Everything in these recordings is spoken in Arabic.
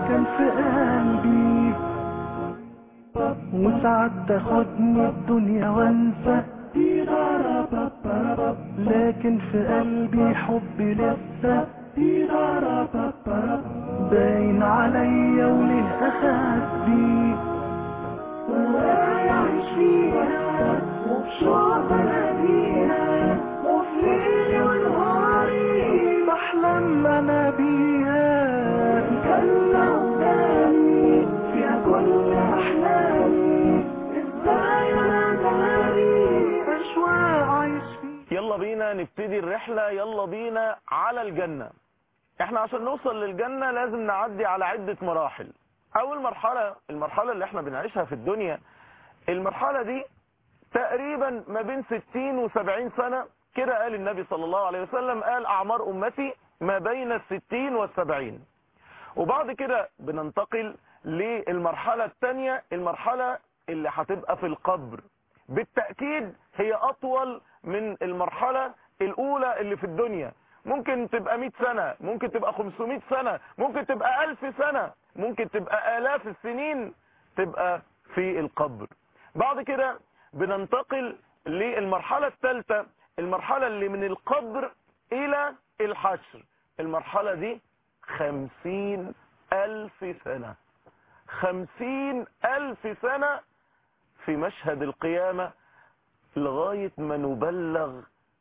سكن في قلبي، وساعات تاخدني الدنيا وانسى، لكن في قلبي حبي لسه باين عليا وله اخبي، وعايش فيها وبشوق بناديها، وفي ليلي ونهاري بحلم انا بيها، جنة قدامي فيها كل احلامي، ازاي انا داري اشواق عايش فيها. يلا بينا نبتدي الرحلة، يلا بينا على الجنة. احنا عشان نوصل للجنة لازم نعدي على عدة مراحل. اول مرحلة، المرحلة اللي احنا بنعيشها في الدنيا، المرحلة دي تقريبا ما بين 60 و70 سنة كده. قال النبي صلى الله عليه وسلم، قال اعمار امتي ما بين 60 و70. وبعد كده بننتقل للمرحلة الثانية، المرحلة اللي هتبقى في القبر. بالتأكيد هي اطول من المرحلة الاولى اللي في الدنيا. ممكن تبقى 100 سنة، ممكن تبقى 500 سنة، ممكن تبقى 1000 سنة، ممكن تبقى آلاف السنين تبقى في القبر. بعد كده بننتقل للمرحلة الثالثة، المرحلة اللي من القبر إلى الحشر. المرحلة دي 50,000 سنة، 50,000 سنة في مشهد القيامة، لغاية ما نبلغ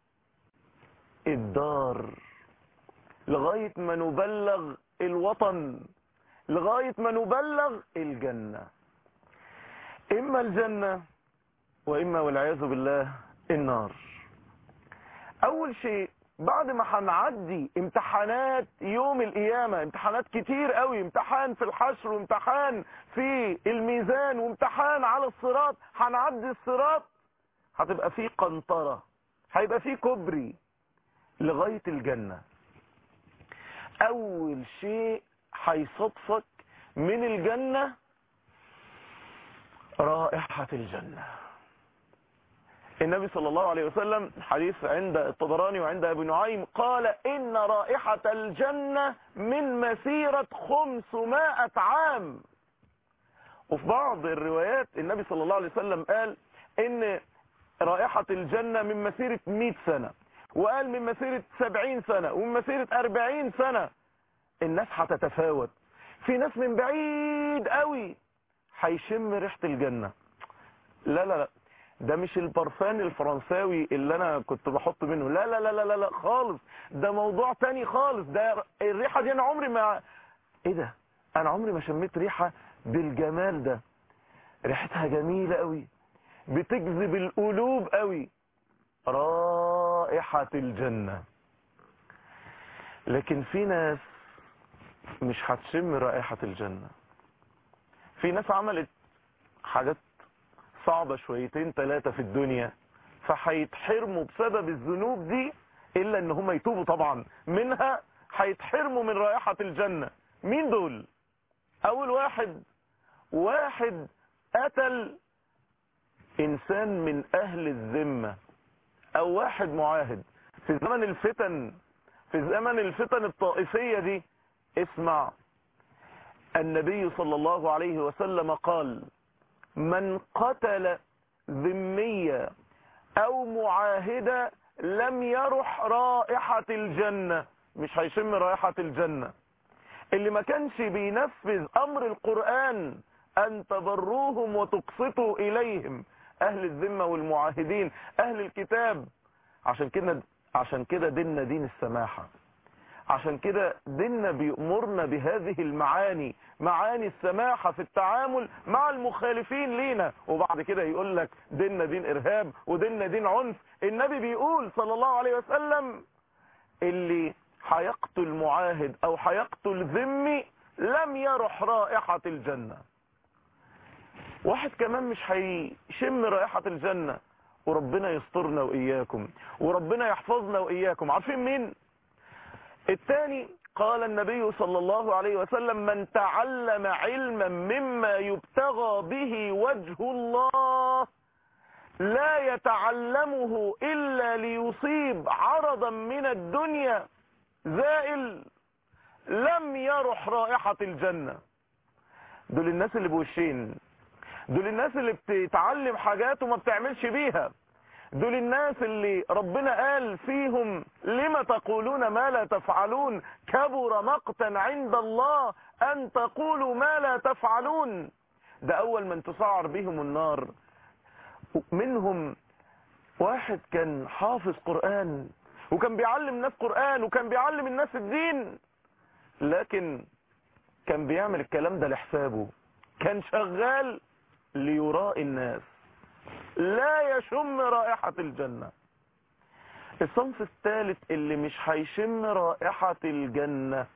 الدار، لغاية ما نبلغ الوطن، لغاية ما نبلغ الجنة. إما الجنة وإما والعياذ بالله النار. أول شيء بعد ما هنعدي امتحانات يوم القيامة، امتحانات كتير قوي، امتحان في الحشر وامتحان في الميزان وامتحان على الصراط، هنعدي الصراط هتبقى فيه قنطرة، هيبقى فيه كوبري لغاية الجنة. أول شيء هيصدفك من الجنة رائحة الجنة. النبي صلى الله عليه وسلم، حديث عند الطبراني وعند أبي نعيم، قال إن رائحة الجنة من مسيرة 500 عام. وفي بعض الروايات النبي صلى الله عليه وسلم قال إن رائحة الجنة من مسيرة 100 سنة، وقال من مسيرة 70 سنة، ومن مسيرة 40 سنة. الناس هتتفاوت، في ناس من بعيد قوي هيشم ريحة الجنة. لا لا لا، ده مش البرفان الفرنساوي اللي انا كنت بحط منه، لا لا لا لا لا خالص، ده موضوع تاني خالص. ده الريحة دي انا عمري ما، ايه ده، انا عمري ما شميت ريحة بالجمال ده. ريحتها جميلة قوي، بتجذب القلوب قوي، رائحة الجنة. لكن في ناس مش هتشم رائحة الجنة. في ناس عملت حاجات صعبة شويتين ثلاثة في الدنيا، فهيتحرموا بسبب الذنوب دي، إلا إن هم يتوبوا طبعا منها، هيتحرموا من رائحة الجنة. مين دول؟ أول واحد قتل إنسان من أهل الذمة، أو واحد معاهد في زمن الفتن، في زمن الفتن الطائفية دي. اسمع، النبي صلى الله عليه وسلم قال: من قتل ذمية او معاهدة لم يرح رائحة الجنة، مش هيشم رائحة الجنة. اللي ما كانش بينفذ امر القرآن ان تبروهم وتقسطوا اليهم، اهل الذمة والمعاهدين، اهل الكتاب. عشان كده ديننا دين السماحة، عشان كده ديننا بيأمرنا بهذه المعاني، معاني السماحة في التعامل مع المخالفين لينا. وبعد كده يقول لك ديننا دين إرهاب وديننا دين عنف. النبي بيقول صلى الله عليه وسلم: اللي هيقتل معاهد أو هيقتل ذمي لم يرح رائحة الجنة. واحد كمان مش هيشم رائحة الجنة، وربنا يسترنا وإياكم، وربنا يحفظنا وإياكم. عارفين مين الثاني؟ قال النبي صلى الله عليه وسلم: من تعلم علما مما يبتغى به وجه الله لا يتعلمه إلا ليصيب عرضا من الدنيا زائل لم يرح رائحة الجنة. دول الناس اللي بوشين، دول الناس اللي بتتعلم حاجات وما بتعملش بيها، دول الناس اللي ربنا قال فيهم لما تقولون ما لا تفعلون كبر مقتا عند الله أن تقولوا ما لا تفعلون. ده أول من تسعر بهم النار. منهم واحد كان حافظ قرآن وكان بيعلم الناس قرآن وكان بيعلم الناس الدين، لكن كان بيعمل الكلام ده لحسابه، كان شغال ليراء الناس، لا يشم رائحة الجنة. الصنف الثالث اللي مش هيشم رائحة الجنة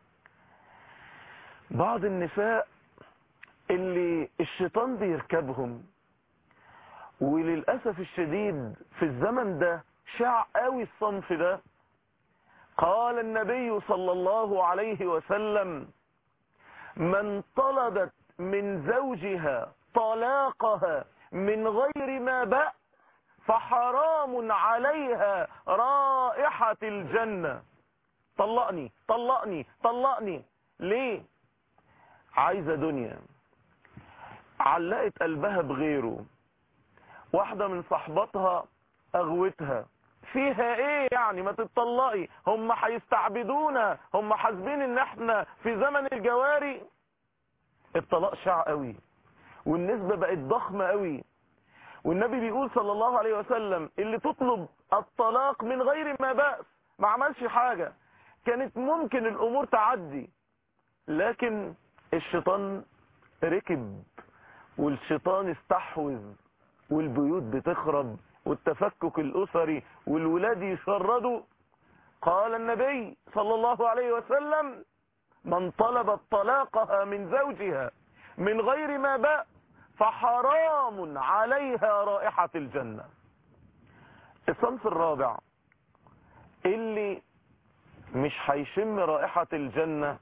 بعض النساء اللي الشيطان بيركبهم، وللأسف الشديد في الزمن ده شاع قوي الصنف ده. قال النبي صلى الله عليه وسلم: من طلبت من زوجها طلاقها من غير ما بأس فحرام عليها رائحة الجنة. طلقني طلقني طلقني ليه؟ عايزة دنيا، علقت قلبها بغيره، واحدة من صحباتها اغوتها، فيها ايه يعني ما تتطلقي، هم هيستعبدونا، هم حاسبين ان احنا في زمن الجواري. الطلاق شاع قوي والنسبة بقت ضخمة قوي، والنبي بيقول صلى الله عليه وسلم اللي تطلب الطلاق من غير ما بأس ما عملش حاجة، كانت ممكن الامور تعدي، لكن الشيطان ركب والشيطان استحوذ والبيوت بتخرب والتفكك الأسري والولاد يشردوا. قال النبي صلى الله عليه وسلم: من طلب طلاقها من زوجها من غير ما بأس فحرام عليها رائحة الجنة. الصنف الرابع اللي مش هيشم رائحة الجنة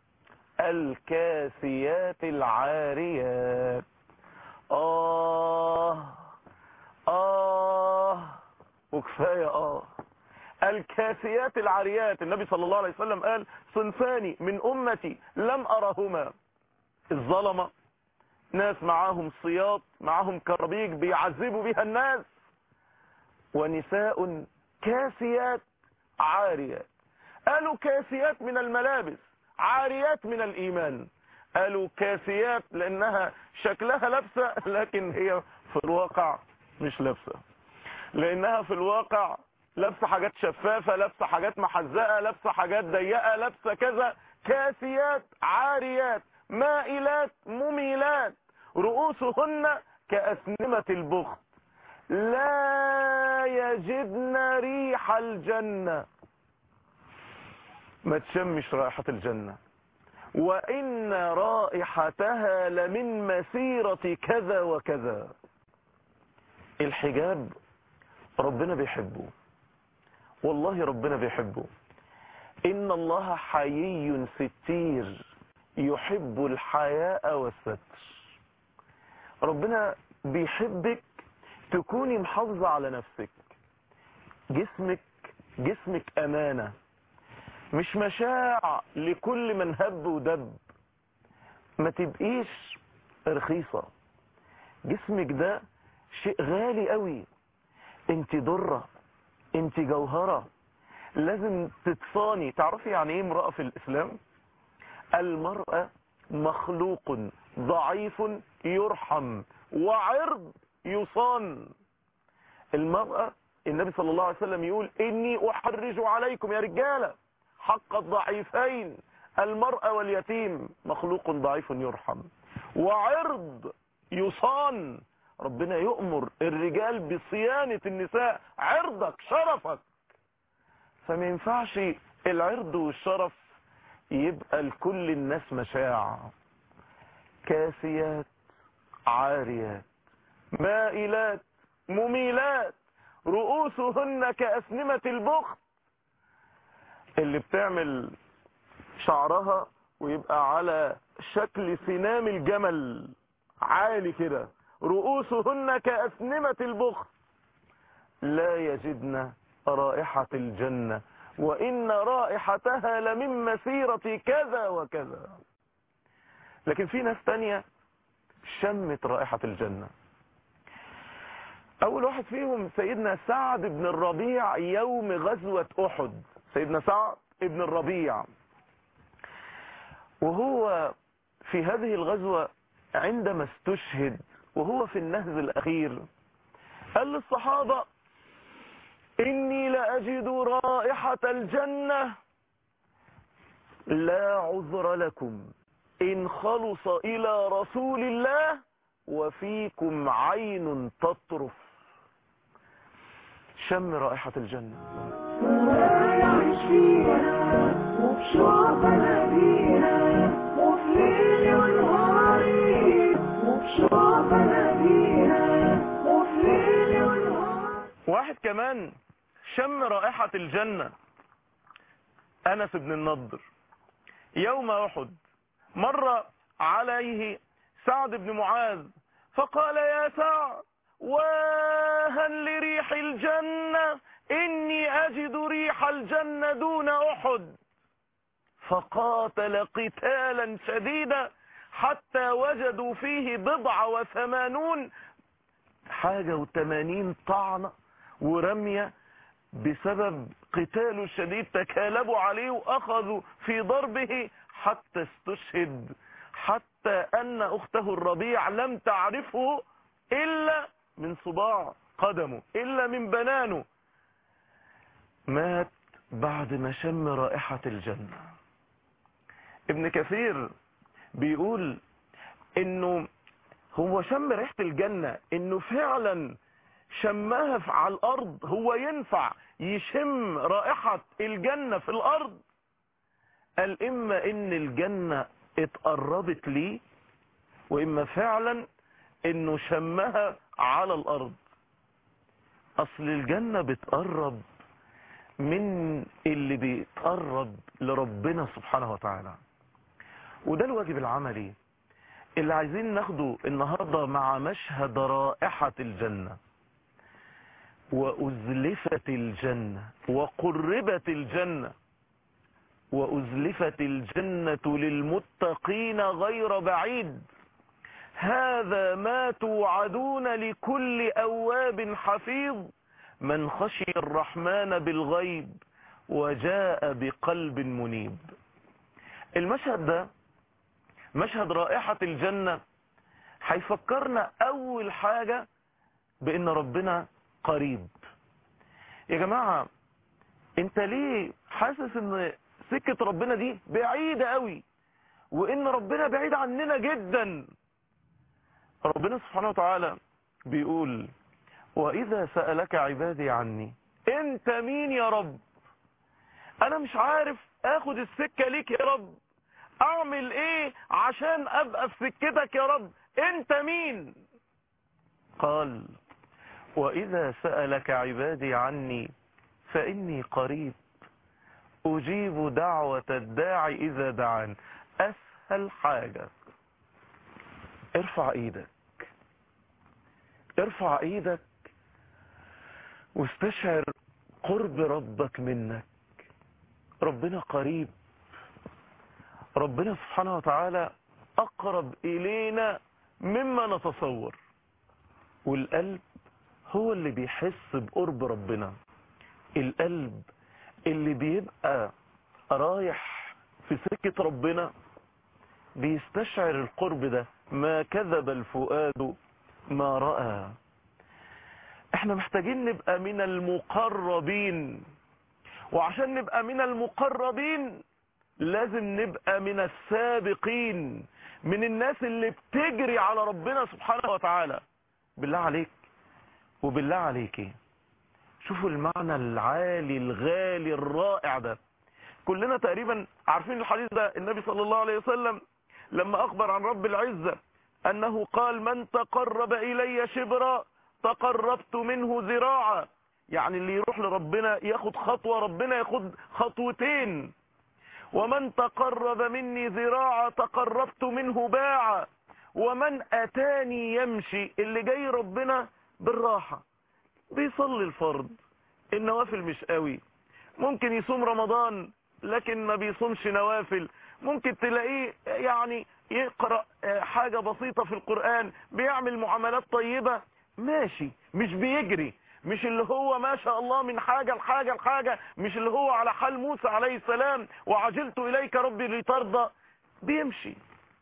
الكاسيات العاريات. وكفاية الكاسيات العاريات. النبي صلى الله عليه وسلم قال: صنفان من أمتي لم أرهما. الظلمة، ناس معاهم صياط معاهم كرابيج بيعذبوا بها الناس، ونساء كاسيات عاريات. قالوا كاسيات من الملابس، عاريات من الإيمان. قالوا كاسيات لأنها شكلها لابسة لكن هي في الواقع مش لابسة، لأنها في الواقع لابسة حاجات شفافة، لابسة حاجات محزقة، لابسة حاجات ضيقة، لابسة كذا. كاسيات عاريات مائلات مميلات رؤوسهن كأسنمة البخت لا يجدن ريح الجنة. ما تشمش رائحة الجنة، وإن رائحتها لمن مسيرة كذا وكذا. الحجاب ربنا بيحبه، والله ربنا بيحبه. إن الله حيي ستير يحب الحياء والستر. ربنا بيحبك تكوني محافظة على نفسك. جسمك أمانة، مش مشاع لكل من هب ودب. ما تبقيش رخيصة، جسمك ده شيء غالي قوي. انت ضرة، انت جوهرة، لازم تتصاني. تعرفي يعني ايه امرأة في الإسلام؟ المرأة مخلوق ضعيف يرحم وعرض يصان. المرأة النبي صلى الله عليه وسلم يقول: إني أحرج عليكم يا رجالة حق الضعيفين المرأة واليتيم. مخلوق ضعيف يرحم وعرض يصان. ربنا يؤمر الرجال بصيانة النساء، عرضك شرفك. فما ينفعش العرض والشرف يبقى لكل الناس مشاع. كاسيات عاريات مائلات مميلات رؤوسهن كأسنمة البخت. اللي بتعمل شعرها ويبقى على شكل سنام الجمل عالي كده، رؤوسهن كأسنمة البخت لا يجدن رائحة الجنة وإن رائحتها لمن مسيرة كذا وكذا. لكن في ناس تانية شمت رائحة الجنة. اول واحد فيهم سيدنا سعد بن الربيع يوم غزوة احد. سيدنا سعد بن الربيع وهو في هذه الغزوة عندما استشهد وهو في النهز الاخير قال للصحابة: اني لاجد رائحة الجنة لا عذر لكم ان خلص الى رسول الله وفيكم عين تطرف. شم رائحة الجنة. يعيش فيها وبشوق نبيها وفي ليل ونهاري وبشوق نبيها وفي ليل ونهاري. واحد كمان شم رائحة الجنة، أنس بن النضر. يوم أحد مر عليه سعد بن معاذ فقال: يا سعد واها لريح الجنة، إني أجد ريح الجنة دون أحد. فقاتل قتالا شديدا حتى وجدوا فيه 87 طعنة ورمية بسبب قتاله الشديد. تكالبوا عليه وأخذوا في ضربه حتى استشهد، حتى أن أخته الربيع لم تعرفه إلا من صباع قدمه، إلا من بنانه. مات بعد ما شم رائحة الجنة. ابن كثير بيقول إنه هو شم ريحة الجنة، إنه فعلا شمها على الأرض. هو ينفع يشم رائحة الجنة في الأرض؟ قال: إما إن الجنة اتقربت ليه، وإما فعلا إنه شمها على الأرض. أصل الجنة بتقرب من اللي بيتقرب لربنا سبحانه وتعالى. وده الواجب العملي اللي عايزين ناخده النهاردة مع مشهد رائحة الجنة. وأزلفت الجنة وقربت الجنة، وأزلفت الجنة للمتقين غير بعيد. هذا ما توعدون لكل أواب حفيظ من خشي الرحمن بالغيب وجاء بقلب منيب. المشهد ده مشهد رائحة الجنة هيفكرنا أول حاجة بأن ربنا قريب. يا جماعة، انت ليه حاسس ان سكة ربنا دي بعيدة قوي وان ربنا بعيد عننا جدا؟ ربنا سبحانه وتعالى بيقول: وإذا سألك عبادي عني. انت مين يا رب؟ انا مش عارف اخد السكة ليك يا رب. اعمل ايه عشان ابقى في سكتك يا رب؟ انت مين؟ قال: وإذا سألك عبادي عني فإني قريب أجيب دعوة الداعي إذا دعان. أسهل حاجة، ارفع ايدك، ارفع ايدك واستشعر قرب ربك منك. ربنا قريب، ربنا سبحانه وتعالى أقرب إلينا مما نتصور. والقلب هو اللي بيحس بقرب ربنا. القلب اللي بيبقى رايح في سكة ربنا بيستشعر القرب ده. ما كذب الفؤاد ما رأى. احنا محتاجين نبقى من المقربين، وعشان نبقى من المقربين لازم نبقى من السابقين، من الناس اللي بتجري على ربنا سبحانه وتعالى. بالله عليك وبالله عليكي، شوفوا المعنى العالي الغالي الرائع ده. كلنا تقريبا عارفين الحديث ده. النبي صلى الله عليه وسلم لما أخبر عن رب العزة أنه قال: من تقرب إلي شبرا تقربت منه ذراعا. يعني اللي يروح لربنا ياخد خطوة، ربنا ياخد خطوتين. ومن تقرب مني ذراعا تقربت منه باعا. ومن أتاني يمشي، اللي جاي ربنا بالراحة، بيصلي الفرض، النوافل مش قوي، ممكن يصوم رمضان لكن ما بيصومش نوافل، ممكن تلاقيه يعني يقرأ حاجة بسيطة في القرآن، بيعمل معاملات طيبة، ماشي، مش بيجري، مش اللي هو ما شاء الله من حاجة لحاجة لحاجة، مش اللي هو على حال موسى عليه السلام وعجلت إليك ربي لترضى، بيمشي.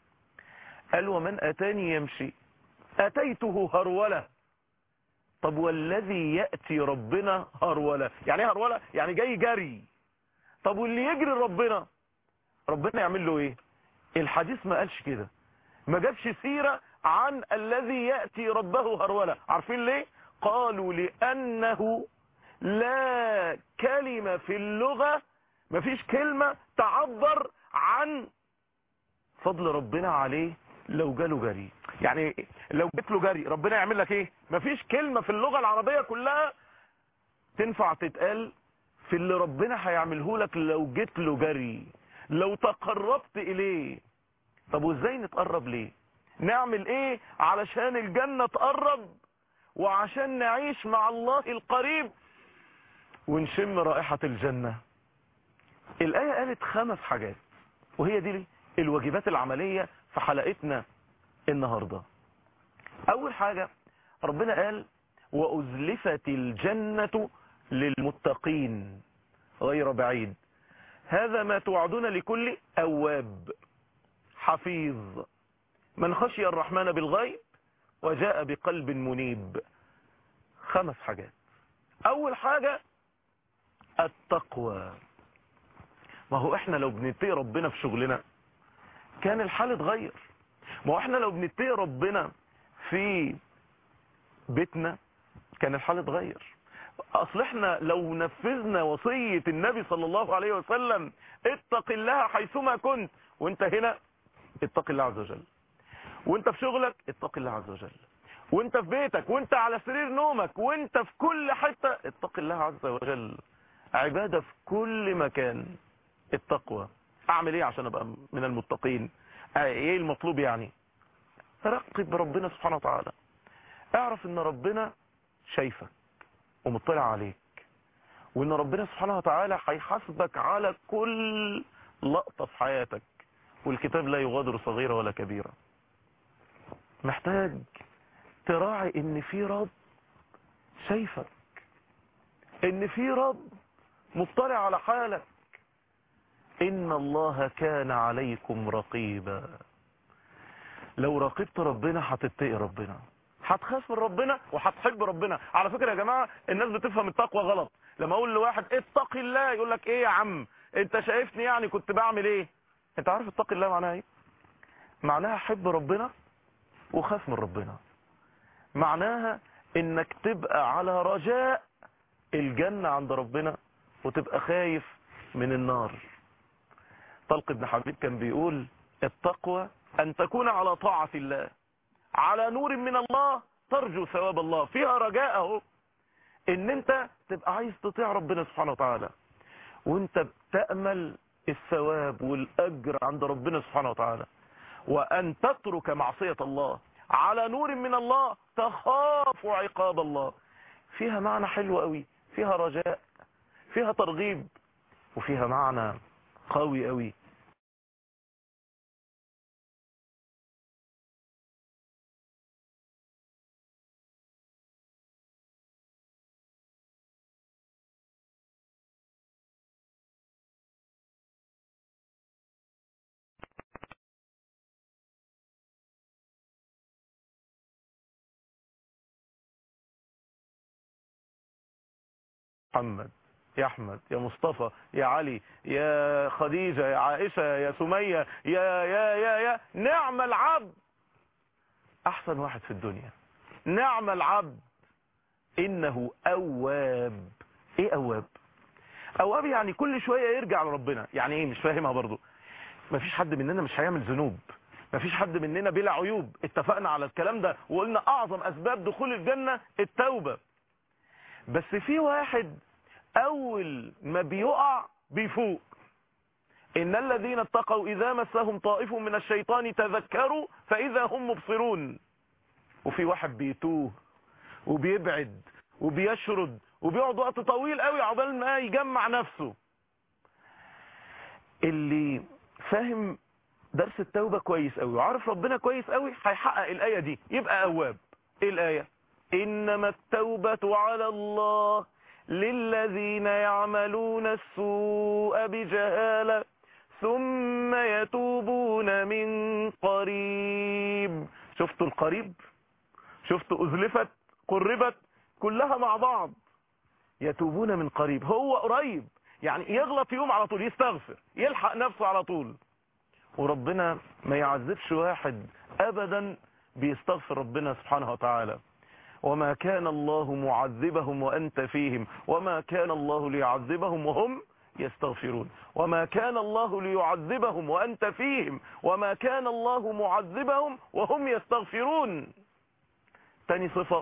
قال ومن أتاني يمشي أتيته هرولة. طب والذي يأتي ربنا هرولة، يعني ايه هرولة؟ يعني جاي جري. طب واللي يجري ربنا يعمل له ايه؟ الحديث ما قالش كده، ما جابش سيرة عن الذي يأتي ربه هرولة. عارفين ليه؟ قالوا لأنه لا كلمة في اللغة، ما فيش كلمة تعبر عن فضل ربنا عليه لو جاله جري. يعني لو جيت له جري ربنا يعمل لك ايه؟ ما فيش كلمة في اللغة العربية كلها تنفع تتقال في اللي ربنا هيعمله لك لو جيت له جري، لو تقربت اليه. طب وازاي نتقرب ليه؟ نعمل ايه علشان الجنة تقرب وعشان نعيش مع الله القريب ونشم رائحة الجنة؟ الآية قالت 5 حاجات، وهي دي الواجبات العملية في حلقتنا النهاردة. أول حاجة ربنا قال وأزلفت الجنة للمتقين غير بعيد، هذا ما توعدون لكل أواب حفيظ من خشي الرحمن بالغيب وجاء بقلب منيب. 5 حاجات. أول حاجة التقوى. ما هو احنا لو بنتقي ربنا في شغلنا كان الحال اتغير. ما هو احنا لو بنتقي ربنا في بيتنا كان الحال اتغير. اصل احنا لو نفذنا وصية النبي صلى الله عليه وسلم اتق الله حيثما كنت، وانت هنا اتق الله عز وجل، وانت في شغلك اتق الله عز وجل، وانت في بيتك، وانت على سرير نومك، وانت في كل حتة اتق الله عز وجل. عبادة في كل مكان. التقوى. اعمل ايه عشان ابقى من المتقين؟ ايه المطلوب يعني؟ رقب ربنا سبحانه وتعالى، اعرف ان ربنا شايفك ومطلع عليك، وان ربنا سبحانه وتعالى هيحاسبك على كل لقطة في حياتك، والكتاب لا يغادر صغيرة ولا كبيرة. محتاج تراعي ان في رب شايفك، ان في رب مطلع على حالك. ان الله كان عليكم رقيبا. لو راقبت ربنا هتتقي ربنا، هتخاف من ربنا وهتحب ربنا. على فكرة يا جماعة الناس بتفهم التقوى غلط. لما اقول لواحد اتق الله يقول لك ايه يا عم انت شايفني يعني كنت بعمل ايه؟ انت عارف اتق الله معناها ايه؟ معناها حب ربنا وخاف من ربنا. معناها انك تبقى على رجاء الجنة عند ربنا وتبقى خايف من النار. طلق بن حبيب كان بيقول التقوى ان تكون على طاعة الله على نور من الله ترجو ثواب الله. فيها رجاء اهو ان انت تبقى عايز تطيع ربنا سبحانه وتعالى وانت بتأمل الثواب والاجر عند ربنا سبحانه وتعالى، وان تترك معصية الله على نور من الله تخاف عقاب الله. فيها معنى حلو قوي، فيها رجاء، فيها ترغيب، وفيها معنى قوي قوي. محمد، يا احمد، يا مصطفى، يا علي، يا خديجة، يا عائشة، يا سمية، يا نعم العبد، احسن واحد في الدنيا، نعم العبد انه اواب. ايه اواب؟ اواب يعني كل شوية يرجع لربنا. يعني ايه؟ مش فاهمها برضو. مفيش حد مننا مش هيعمل ذنوب، مفيش حد مننا بلا عيوب، اتفقنا على الكلام ده وقلنا اعظم اسباب دخول الجنة التوبة. بس في واحد اول ما بيقع بيفوق. ان الذين اتقوا اذا مسهم طائف من الشيطان تذكروا فاذا هم مبصرون. وفي واحد بيتوه وبيبعد وبيشرد وبيقعد وقت طويل قوي عقبال ما يجمع نفسه. اللي فاهم درس التوبة كويس قوي وعارف ربنا كويس قوي، هيحقق الآية دي، يبقى أواب. ايه الآية؟ إنما التوبة على الله للذين يعملون السوء بجهالة ثم يتوبون من قريب. شفتوا القريب؟ شفتوا أزلفت قربت كلها مع بعض. يتوبون من قريب، هو قريب، يعني يغلط يوم على طول يستغفر، يلحق نفسه على طول. وربنا ما يعذبش واحد أبدا بيستغفر ربنا سبحانه وتعالى. وما كان الله معذبهم وأنت فيهم وما كان الله ليعذبهم وهم يستغفرون. وما كان الله ليعذبهم وأنت فيهم وما كان الله معذبهم وهم يستغفرون. تاني صفة،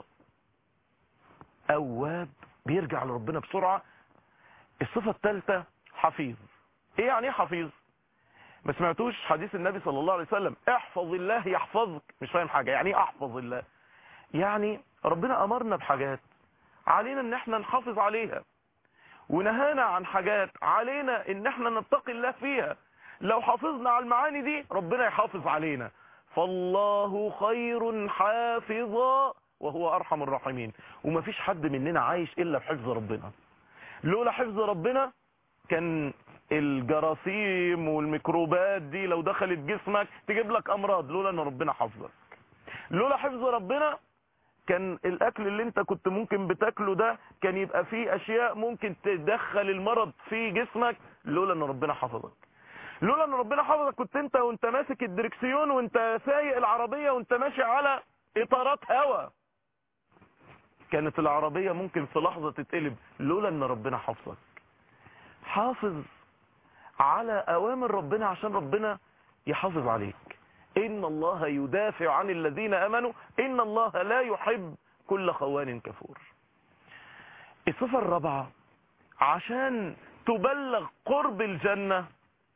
أواب، بيرجع لربنا بسرعة. الصفة الثالثة، حفيظ. ايه يعني ايه حفيظ؟ ما سمعتوش حديث النبي صلى الله عليه وسلم احفظ الله يحفظك؟ مش فاهم حاجة. يعني ايه احفظ الله؟ يعني ربنا امرنا بحاجات علينا ان احنا نحافظ عليها، ونهانا عن حاجات علينا ان احنا نتقي الله فيها. لو حافظنا على المعاني دي ربنا يحافظ علينا. فالله خير حافظا وهو ارحم الراحمين. ومفيش حد مننا عايش الا بحفظ ربنا. لولا حفظ ربنا كان الجراثيم والميكروبات دي لو دخلت جسمك تجيب لك امراض، لولا ان ربنا حفظك. لولا حفظ ربنا كان الاكل اللي انت كنت ممكن بتاكله ده كان يبقى فيه اشياء ممكن تدخل المرض في جسمك، لولا ان ربنا حفظك. لولا ان ربنا حفظك كنت انت وانت ماسك الدركسيون وانت سايق العربية وانت ماشي على اطارات هواء، كانت العربية ممكن في لحظة تتقلب، لولا ان ربنا حفظك. حافظ على اوامر ربنا عشان ربنا يحافظ عليك. ان الله يدافع عن الذين امنوا ان الله لا يحب كل خوان كفور. الصفة الرابعة، عشان تبلغ قرب الجنة،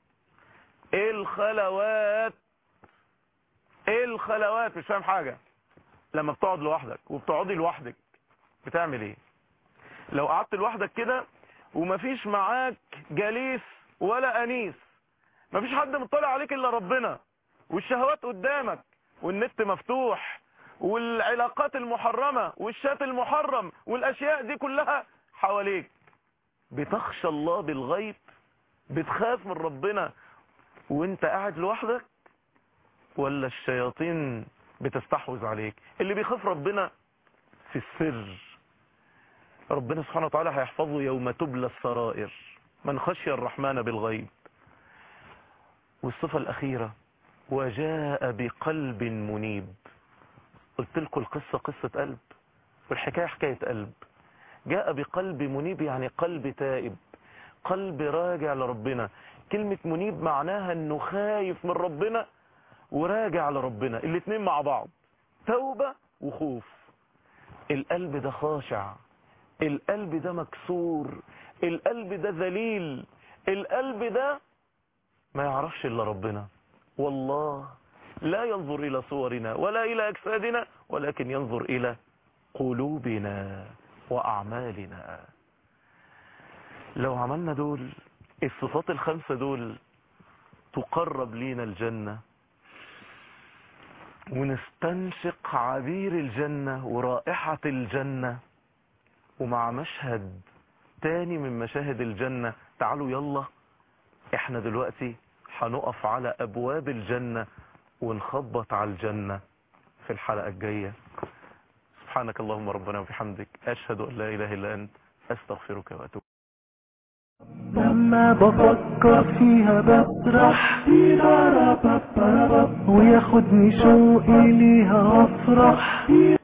الخلوات. الخلوات مش فاهم حاجة. لما بتقعد لوحدك وبتقعدي لوحدك بتعمل ايه؟ لو قعدت لوحدك كده ومفيش معاك جليس ولا انيس، مفيش حد مطلع عليك الا ربنا، والشهوات قدامك والنت مفتوح والعلاقات المحرمة والشات المحرم والاشياء دي كلها حواليك، بتخشى الله بالغيب؟ بتخاف من ربنا وانت قاعد لوحدك؟ ولا الشياطين بتستحوذ عليك؟ اللي بيخاف ربنا في السر ربنا سبحانه وتعالى هيحفظه يوم تبلى السرائر، من خشي الرحمن بالغيب. والصفة الأخيرة، وجاء بقلب منيب. قلت لكم القصة قصة قلب والحكاية حكاية قلب. جاء بقلب منيب يعني قلب تائب، قلب راجع لربنا. كلمة منيب معناها انه خايف من ربنا وراجع لربنا، الاتنين مع بعض، توبة وخوف. القلب ده خاشع، القلب ده مكسور، القلب ده ذليل، القلب ده ما يعرفش الا ربنا. والله لا ينظر الى صورنا ولا الى اجسادنا ولكن ينظر الى قلوبنا واعمالنا. لو عملنا دول الصفات الخمسة دول تقرب لينا الجنة ونستنشق عبير الجنة ورائحة الجنة. ومع مشهد تاني من مشاهد الجنة، تعالوا يلا احنا دلوقتي هنقف على ابواب الجنة ونخبط على الجنة في الحلقة الجاية. سبحانك اللهم ربنا وبحمدك، اشهد ان لا اله الا انت، استغفرك واتوب. لما بفكر فيها بسرح وياخدني شوقي ليها افرح.